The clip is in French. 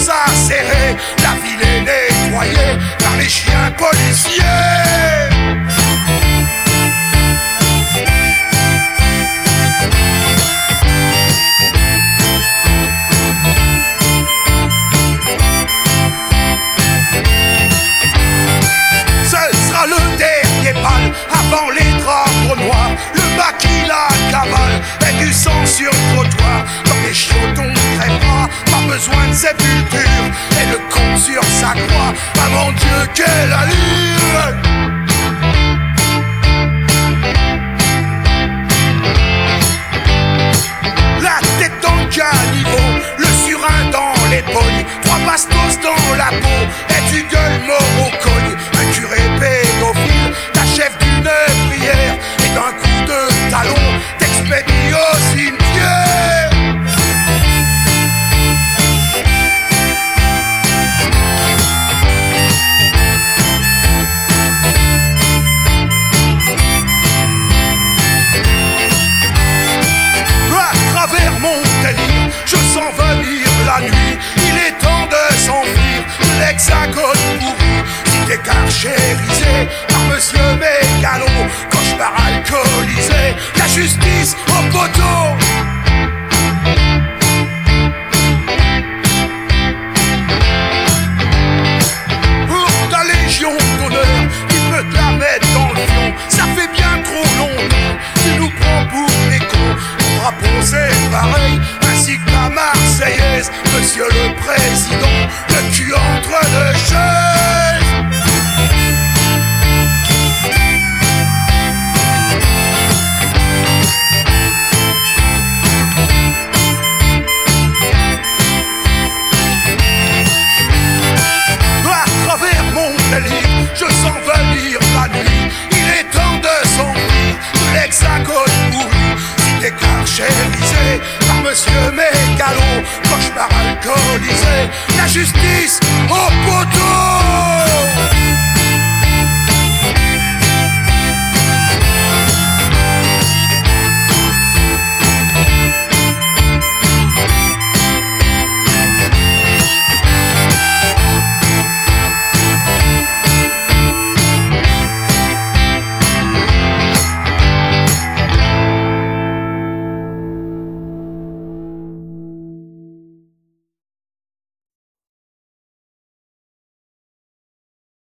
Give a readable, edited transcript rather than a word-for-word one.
tous acérés, la ville est nettoyée par les chiens policiers. Avant les drapeaux noirs, le maquis la cavale et du sang sur le trottoir. Dans les chiottes on crèvera, pas besoin de sépulture. Et le con sur sa croix, ah mon Dieu quelle allure. La tête en caniveau, le surin dans l'épaule, 3 bastos dans la peau et tu gueules mort au cogne. Un curé pédophile t'achève d'une prière et d'un coup de talon t'expédie au cimetière. À travers mon délire, je sens venir la nuit. Il est temps de s'enfuir de l'hexagone pourri. Cité carchérisée par monsieur Mégalo, cauchemar alcoolisé, la justice au poteau. Pour ta légion d'honneur, qui peut te la mettre dans le fion. Ça fait bien trop longtemps, tu nous prends pour des cons. Ton drapeau c'est pareil, ainsi que la Marseillaise. Monsieur le Président, le cul entre deux chaises. Je sens venir la nuit, il est temps de s'enfuir de l'hexagone pourri. Cité carchérisée par monsieur Mégalo, cauchemar alcoolisé, la justice